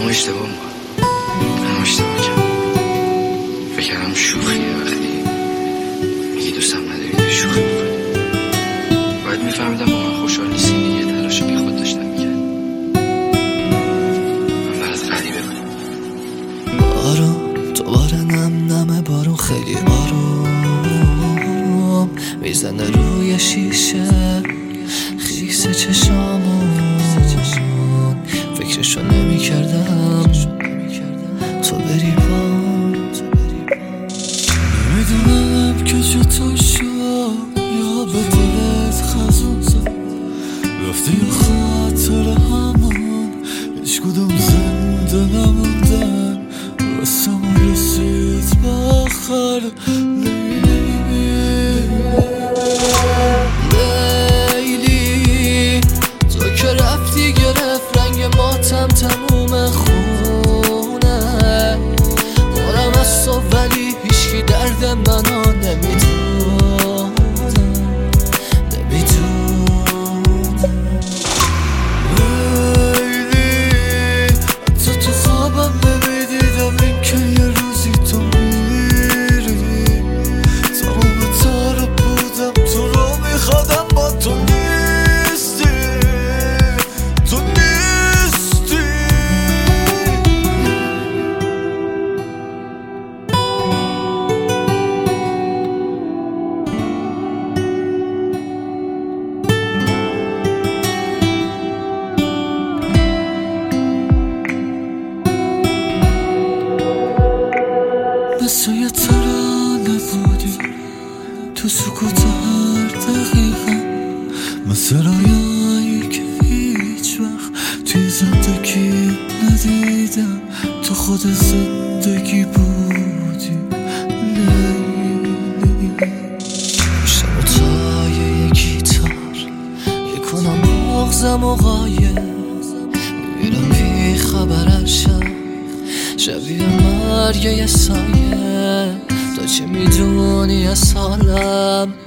اما اشتباه کردم. فکر کردم شوخیه وقتی میگی دوستم نداری شوخی میکنی. باید میفهمیدم با من خوشحال نیستی دیگه، تلاش بی خود داشتم میکرد. من برات غریبه بودم. بارون دوباره نم بارون خیلی آروم میزنه روی شیشه خیس چشامون. فکرشو نمی کردم تو بری نمیدونم که چطور شد یا به دلت خزون زد رفتی یا خاطر همون هیچ کدوم زنده نموندن. رسمون رسید به آخر لیلی تو که رفتی گرفت رنگ ماتم تموم خونه. دارم از تو ولی هیچکی درد منو نمیدونه. لیلی حتی تو خوابم نمیدیدم این که یه روزی تو میری. تمام تارو بودم تو رو میخوادم با تو نیستی. تو نیستی. مثل یه ترانه بودی تو سکوت هر دقیقه. مثل رویایی که هیچ وقت توی زندگی ندیدم. تو خود زندگی بودی لیلی. میشم تا یه گیتار یه کنم مغزم و غایه. میبینم بی خبرشم شبیه مرگ یه سایه. تا چی میدونی از حالم